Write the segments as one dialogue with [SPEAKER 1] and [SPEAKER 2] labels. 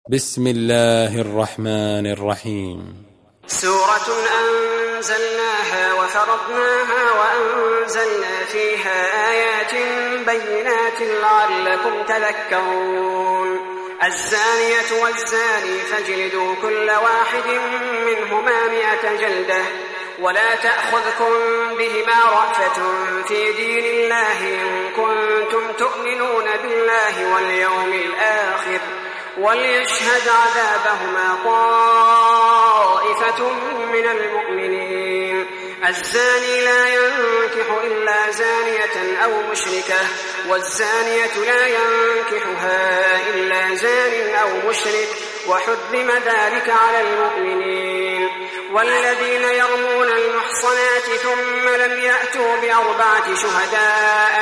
[SPEAKER 1] بسم الله الرحمن الرحيم.
[SPEAKER 2] سورة أنزلناها وفرضناها وأنزلنا فيها آيات بينات لعلكم تذكرون. الزانية والزاني فاجلدوا كل واحد منهما 100 جلدة ولا تأخذكم بهما رأفة في دين الله إن كنتم تؤمنون بالله واليوم الآخر وليشهد عذابهما طائفة من المؤمنين. الزاني لا ينكح إلا زانية أو مشركة والزانية لا ينكحها إلا زان أو مشرك وحرم ذلك على المؤمنين. والذين يرمون المحصنات ثم لم يأتوا ب4 شهداء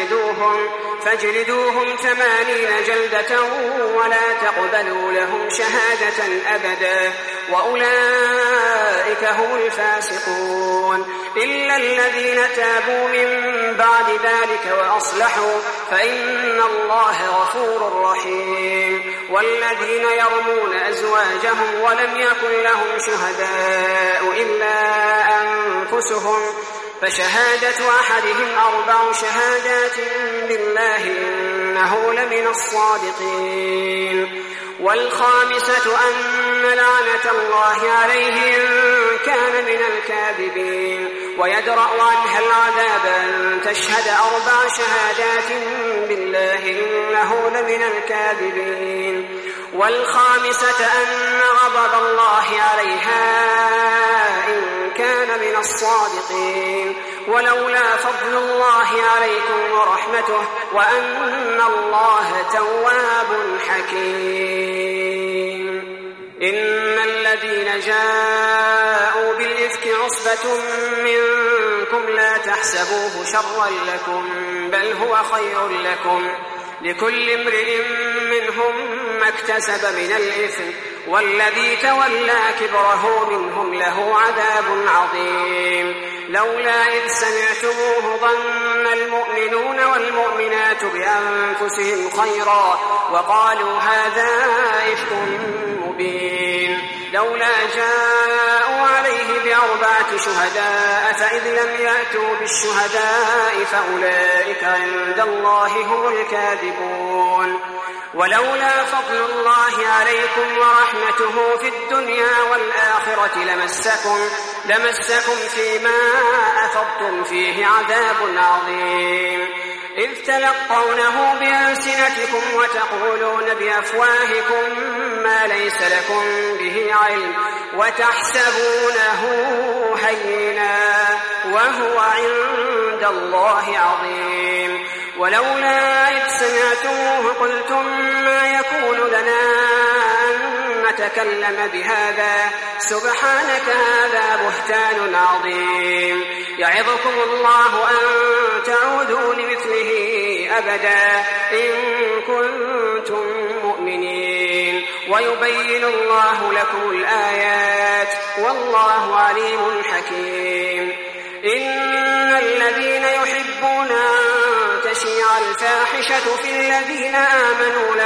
[SPEAKER 2] فاجلدوهم 80 جلدة ولا تقبلوا لهم شهادة أبدا وأولئك هم الفاسقون. إلا الذين تابوا من بعد ذلك وأصلحوا فإن الله غفور رحيم. والذين يرمون أزواجهم ولم يكن لهم شهداء إلا أنفسهم فشهادة أحدهم 4 شهادات بالله إنه لمن الصادقين. والخامسة أن لعنة الله عليه إن كان من الكاذبين ويدرأ عنها العذاب أن تشهد 4 شهادات بالله إنه لمن الكاذبين. والخامسة أن غضب الله عليها إن كان من الصادقين. ولولا فضل الله عليكم ورحمته وأن الله تواب حكيم. إن الذين جاءوا بالإفك عصبة منكم لا تحسبوه شرا لكم بل هو خير لكم لكل امرئ منهم ما اكتسب من الإثم والذي تولى كبره منهم له عذاب عظيم. لولا إذ سمعتموه ظن المؤمنون والمؤمنات بأنفسهم خيرا وقالوا هذا إفك مبين. لولا جاءوا عليه ب4 شهداء فإذ لم يأتوا بالشهداء فأولئك عند الله هم الكاذبون. ولولا فضل الله عليكم ورحمته في الدنيا والآخرة لمسكم فيما أفضتم فيه عذاب عظيم. إذ تلقونه بألسنتكم وتقولون بأفواهكم ما ليس لكم به علم وتحسبونه هينا وهو عند الله عظيم. ولولا إذ سمعتموه قلتم ما يكون لنا أن نتكلم بهذا سبحانك هذا بهتان عظيم. يعظكم الله أن تعودوا لمثله أبدا إن كنتم مؤمنين ويبين الله لكم الآيات والله عليم حكيم. إن الذين يحبون أن تشيع الفاحشة في الذين آمنوا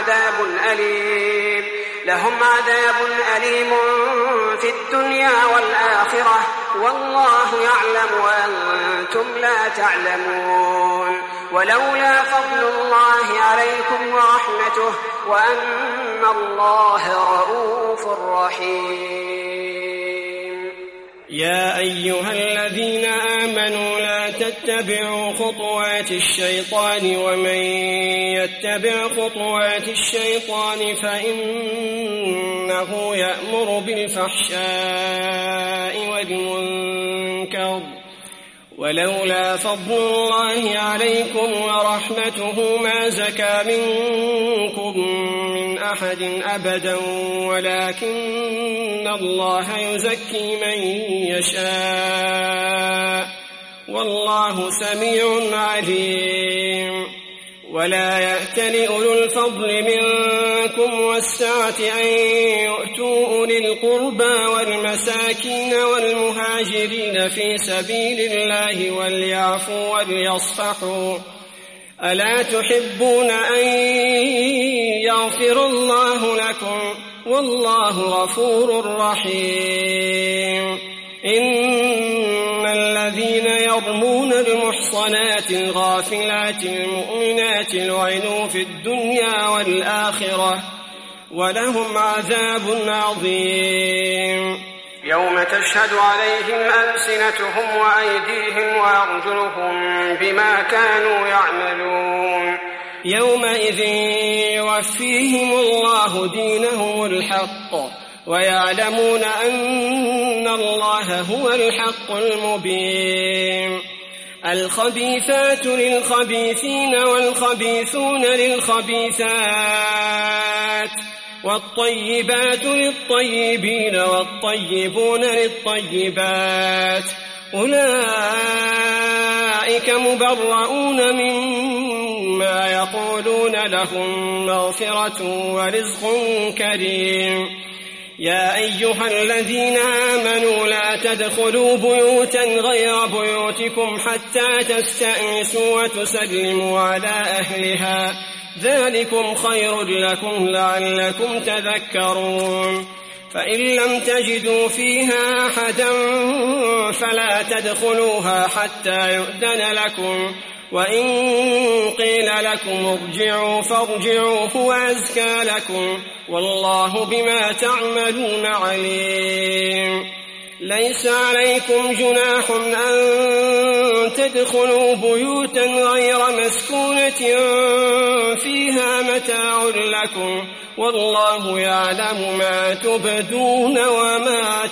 [SPEAKER 2] لهم عذاب أليم في الدنيا والآخرة والله يعلم وأنتم لا تعلمون. ولولا فضل الله عليكم ورحمته وأن الله رؤوف رحيم.
[SPEAKER 3] يا أيها الذين آمنوا لا تتبعوا خطوات الشيطان ومن يتبع خطوات الشيطان فإنه يأمر بالفحشاء والمنكر. ولولا فضل الله عليكم ورحمته ما زكى منكم من أحد أبدا ولكن الله يزكي من يشاء والله سميع عليم. ولا يأتل أولو الفضل منكم والسعة أن يؤتوا أولي القربى والمساكين والمهاجرين في سبيل الله وليعفوا وليصفحوا ألا تحبون أن يغفر الله لكم والله غفور رحيم إن الذين يرمون المحصنات الغافلات المؤمنات لعنوا في الدنيا والآخرة ولهم عذاب عظيم
[SPEAKER 2] يوم تشهد عليهم ألسنتهم وأيديهم وأرجلهم بما كانوا يعملون
[SPEAKER 3] يومئذ يوفيهم الله دينهم الحق ويعلمون أن الله هو الحق المبين الخبيثات للخبيثين والخبيثون للخبيثات والطيبات للطيبين والطيبون للطيبات أولئك مبرؤون مما يقولون لهم مغفرة ورزق كريم يا أيها الذين آمنوا لا تدخلوا بيوتا غير بيوتكم حتى تستأنسوا وتسلموا على أهلها ذلكم خير لكم لعلكم تذكرون فإن لم تجدوا فيها أحدا فلا تدخلوها حتى يؤذن لكم وإن قيل لكم ارجعوا فارجعوا هو أزكى لكم والله بما تعملون عليم ليس عليكم جناح أن تدخلوا بيوتا غير مسكونة فيها متاع لكم والله يعلم ما تبدون وما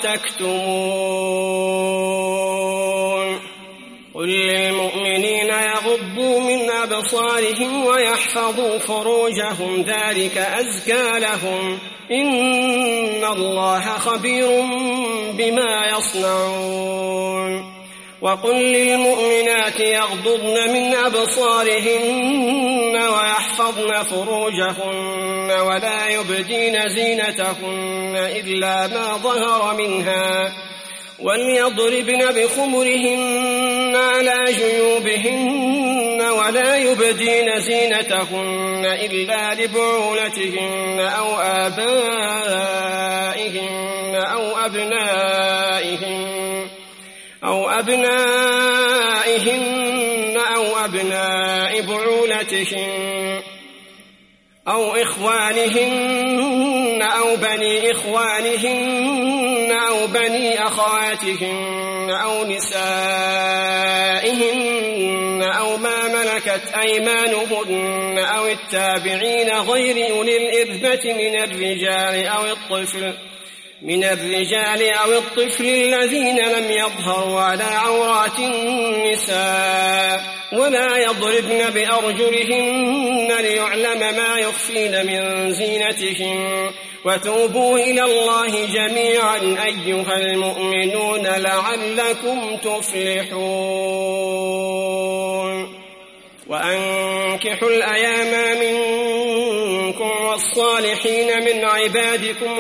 [SPEAKER 3] تكتمون قل للمؤمنين يغضوا من أبصارهم ويحفظوا فروجهم ذلك أزكى لهم إن الله خبير بما يصنعون وقل للمؤمنات يغضضن من أبصارهن ويحفظن فروجهن ولا يبدين زينتهن إلا ما ظهر منها وليضربن بخمرهن على جيوبهن ولا يبدين زينتهن إلا لبعولتهن أو آبائهن أو أبنائهن أو أبناء بعولتهن أو إخوانهن أو بني إخوانهن أو بني أخواتهن أو نسائهن أو ما ملكت أيمانهن أو التابعين غير أولي الإربة من الرجال أو الطفل الذين لم يظهروا على عورات النساء ولا يضربن بأرجلهن ليعلم ما يخفين من زينتهن وتوبوا إلى الله جميعا أيها المؤمنون لعلكم تفلحون وأنكحوا الأيام منكم والصالحين من عبادكم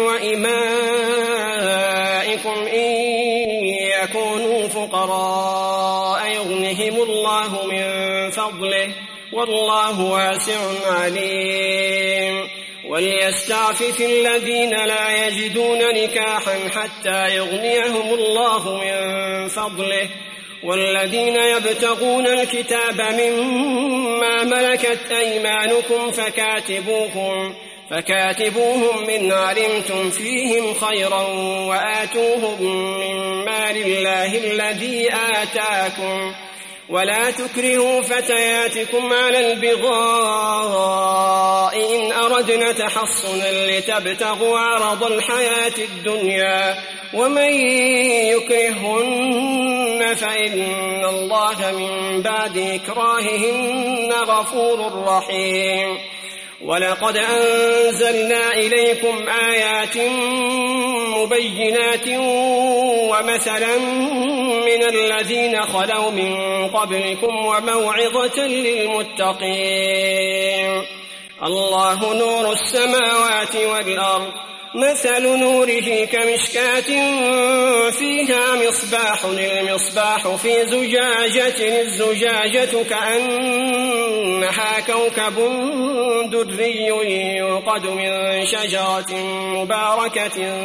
[SPEAKER 3] وإمائكم إن يكونوا فقراء يغنهم الله من فضله والله واسع عليم وليستعفف الذين لا يجدون نكاحا حتى يغنيهم الله من فضله والذين يبتغون الكتاب مما ملكت أيمانكم فكاتبوهم إن علمتم فيهم خيرا وآتوهم من مال الله الذي آتاكم ولا تكرهوا فتياتكم على البغاء إن أردنا تحصنا لتبتغوا عرض الحياة الدنيا ومن يكرهن فإن الله من بعد إكراههن غفور رحيم ولقد أنزلنا إليكم آيات مبينات ومثلا من الذين خلوا من قبلكم وموعظة للمتقين الله نور السماوات والأرض مثل نوره كمشكاة فيها مصباح، المصباح في زجاجة، الزجاجة كأنها كوكب دري يوقد من شجرة مباركة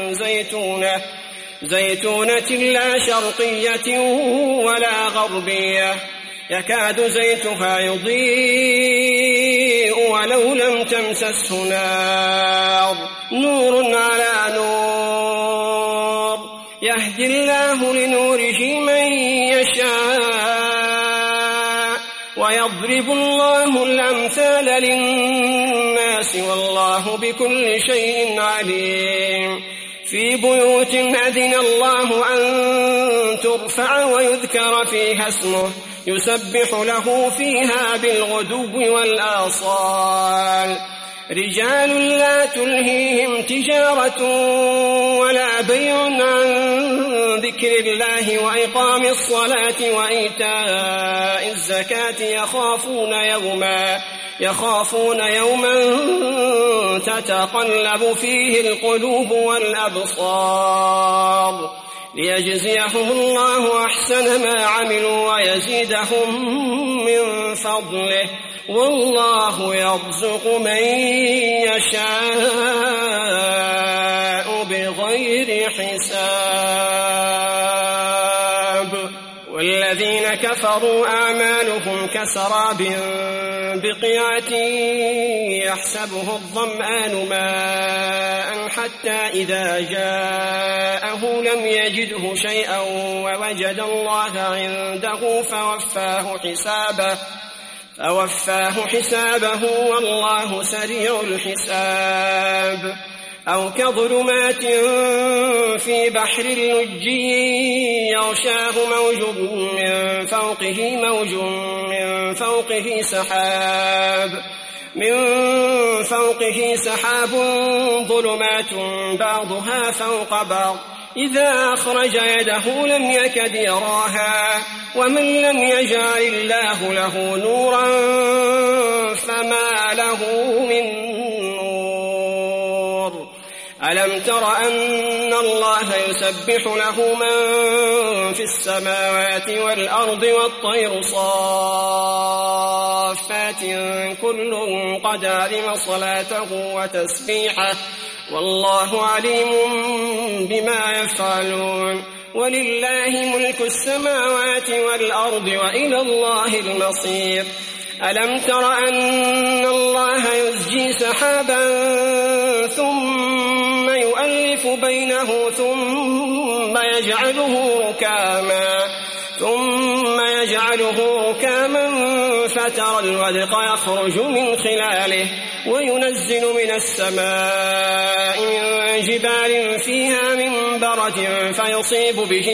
[SPEAKER 3] زيتونة لا شرقية ولا غربية، يكاد زيتها يضيء ولو لم تمسسه نار، نور على نور، يهدي الله لنوره من يشاء ويضرب الله الأمثال للناس والله بكل شيء عليم. في بيوت أذن الله أن ترفع ويذكر فيها اسمه يسبح له فيها بالغدو والآصال، رجال لا تلهيهم تجارة ولا بيع عن ذكر الله وإقام الصلاة وإيتاء الزكاة يخافون يوما تتقلب فيه القلوب والأبصار، ليجزيهم الله أحسن ما عملوا ويزيدهم من فضله، والله يرزق من يشاء بغير حساب. والذين كفروا أعمالهم كسراب بقيعة يحسبه الظمآن ماء حتى إذا جاءه لم يجده شيئا ووجد الله عنده فوفاه حسابه والله سريع الحساب. أو كظلمات في بحر اللجي يغشاه موج من فوقه سحاب ظلمات بعضها فوق بعض إذا أخرج يده لم يكد يراها ومن لم يجعل الله له نورا فما له من نور. ألم تر أن الله يسبح له من في السماوات والأرض والطير صافات كل قد علم صلاته وتسبيحه والله عليم بما يفعلون. ولله ملك السماوات والأرض وإلى الله المصير. ألم تر أن الله يزجي سحابا ثم يؤلف بينه ثم يجعله ركاما فترى الودق يخرج من خلاله وينزل من السماء من جبال فيها من برد فيصيب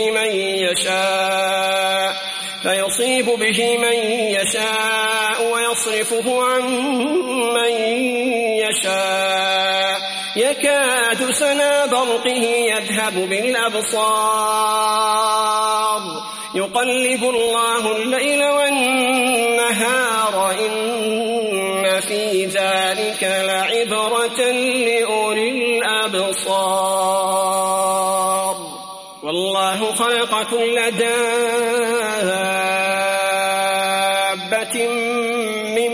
[SPEAKER 3] به من يشاء ويصرفه عن من يشاء يكاد سنا برقه يذهب بالأبصار يقلب الله الليل والنهار إن في ذلك لعبرة لأولي الأبصار. والله خلق كل دابة من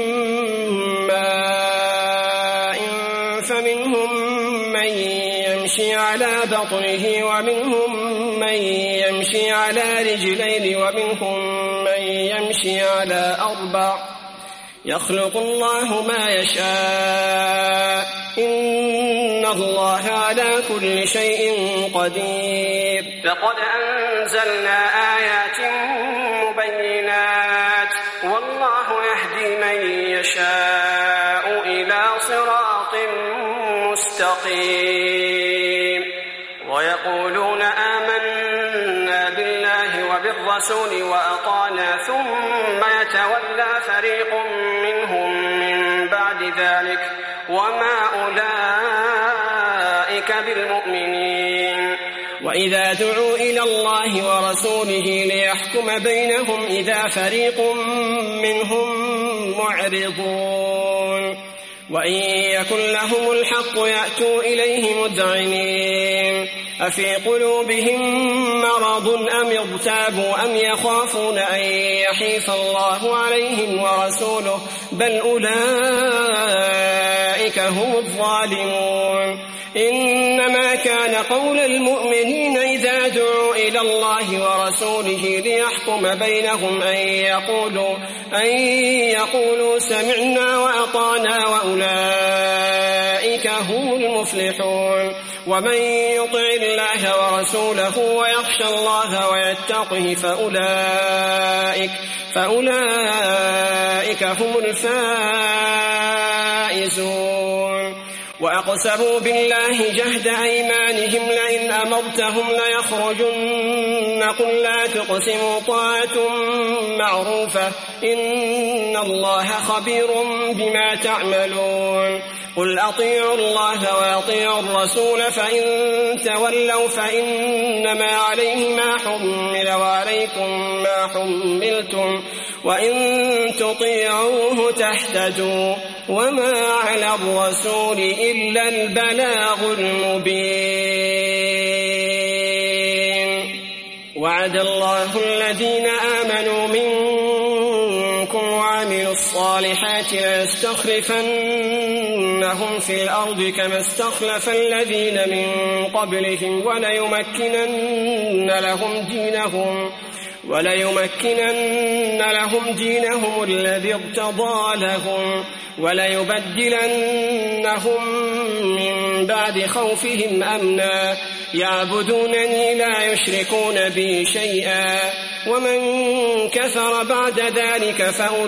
[SPEAKER 3] ماء فمنهم من يمشي على بطنه ومنهم من يمشي على رجلين ومنهم من يمشي على أربع يخلق الله ما يشاء إن الله على كل شيء قدير.
[SPEAKER 2] لقد أنزلنا آيات مبينات والله يهدي من يشاء إلى صراط مستقيم. ويقولون آمنا بالله وبالرسول وأطعنا ثم يتولى فريق منهم من بعد ذلك وما أولئك بالمؤمنين.
[SPEAKER 3] وإذا دعوا إلى الله ورسوله ليحكم بينهم إذا فريق منهم معرضون. وإن يكن لهم الحق يأتوا إليه مذعنين أفي قلوبهم مرض أم ارتابوا أم يخافون أن يحيف الله عليهم ورسوله بل أولئك هم الظالمون إنما كان قول المؤمنين إذا دعوا إلى الله ورسوله ليحكم بينهم أن يقولوا سمعنا وأطعنا وأولئك هم المفلحون ومن يطع الله ورسوله ويخشى الله ويتقه فأولئك هم الفائزون وأقسموا بالله جهد أيمانهم لئن أمرتهم ليخرجن قل لا تقسموا طاعة معروفة إن الله خبير بما تعملون قل أطيعوا الله وأطيعوا الرسول فإن تولوا فإنما عليه ما حمل وعليكم ما حملتم وإن تطيعوه تهتدوا وما على الرسول إلا البلاغ المبين وعد الله الذين آمنوا منكم وعملوا الصالحات ليستخلفنهم في الأرض كما استخلف الذين من قبلهم وليمكنن لهم دينهم الذي ارتضى لهم وليبدلنهم من بعد خوفهم أمنا يعبدونني لا يشركون بي شيئا ومن كفر بعد ذلك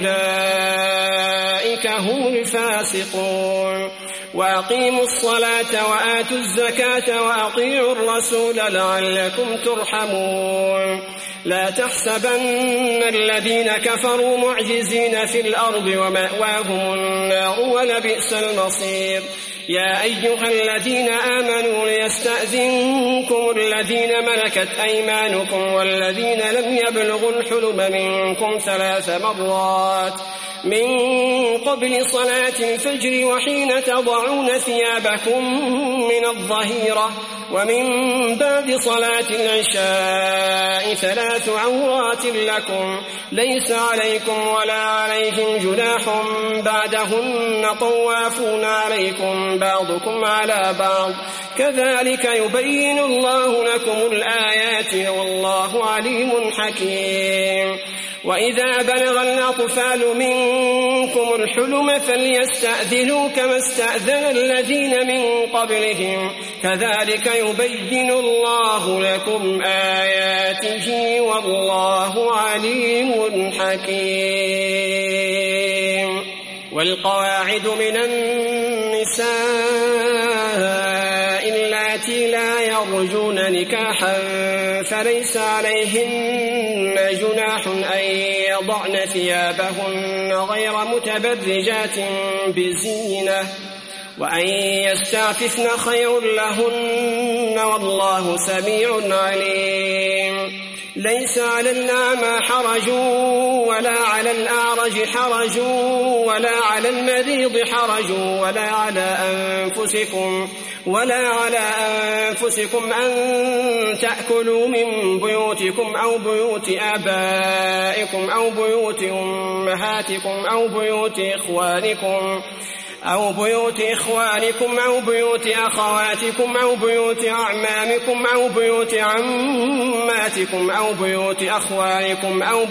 [SPEAKER 3] فأولئك هم الفاسقون وأقيموا الصلاة وآتوا الزكاة وأطيعوا الرسول لعلكم ترحمون لا تحسبن الذين كفروا معجزين في الأرض ومأواهم النار ولبئس المصير يا أيها الذين آمنوا ليستأذنكم الذين ملكت أيمانكم والذين لم يبلغوا الحلم منكم 3 مرات من قبل صلاة الفجر وحين تضعون ثيابكم من الظهيرة ومن بعد صلاة العشاء 3 عورات لكم ليس عليكم ولا عليهم جناح بعدهن طوافون عليكم بعضكم على بعض كذلك يبين الله لكم الآيات والله عليم حكيم وإذا بلغ الأطفال منكم الحلم فليستأذنوا كما استأذن الذين من قبلهم كذلك يبين الله لكم آياته والله عليم حكيم والقواعد من النساء اللاتي لا يرجون نكاحا فليس عليهن جناح أن يضعن ثيابهن غير متبرجات بزينة وأن يستعففن خير لهن والله سميع عليم ليس على الأعمى حرج ولا على الأعرج حرج ولا على المريض حرج ولا على أنفسكم أن تأكلوا من بيوتكم أو بيوت آبائكم أو بيوت أمهاتكم أو بيوت إخوانكم أو بيوت إخوانكم أو بيوت أخواتكم أو بيوت أعمامكم أو بيوت عماتكم أو بيوت أخوالكم أو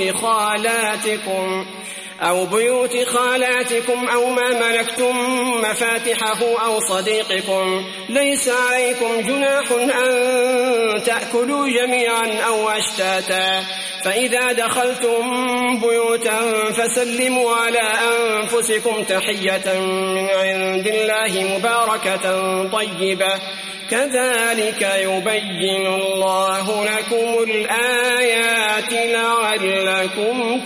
[SPEAKER 3] بيوت خالاتكم أو ما ملكتم مفاتحه أو صديقكم ليس عليكم جناح أن تأكلوا جميعا أو أشتاتا فإذا دخلتم بيوتا فسلموا على أنفسكم تحية من عند الله مباركة طيبة كذلك يبين الله لكم الآيات لعلكم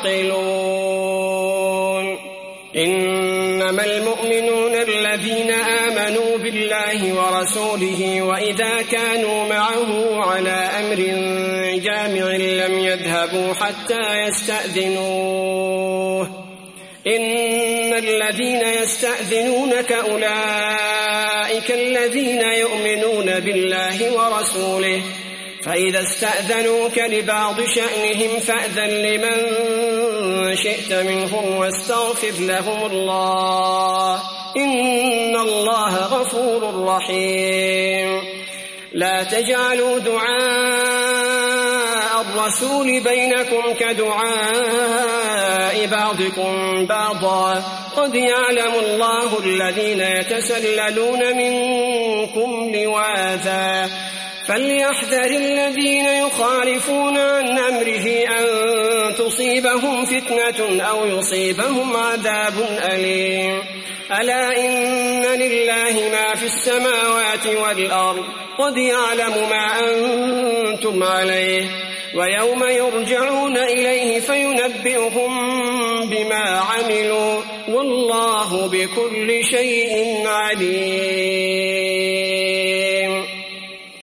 [SPEAKER 3] تعقلون إنما المؤمنون الذين آمنوا بالله ورسوله وإذا كانوا معه على أمر جامع لم يذهبوا حتى يستأذنوه إن الذين يستأذنونك أولئك الذين يؤمنون بالله ورسوله فإذا استأذنوك لبعض شأنهم فأذن لمن شئت منهم واستغفر لهم الله إن الله غفور رحيم. لا تجعلوا دعاء الرسول بينكم كدعاء بعضكم بعضا قد يعلم الله الذين يتسللون منكم لواذا فليحذر الذين يخالفون عن أمره أن تصيبهم فتنة أو يصيبهم عذاب أليم. ألا إن لله ما في السماوات والأرض قد يعلم ما أنتم عليه ويوم يرجعون إليه فينبئهم بما عملوا والله بكل شيء عليم.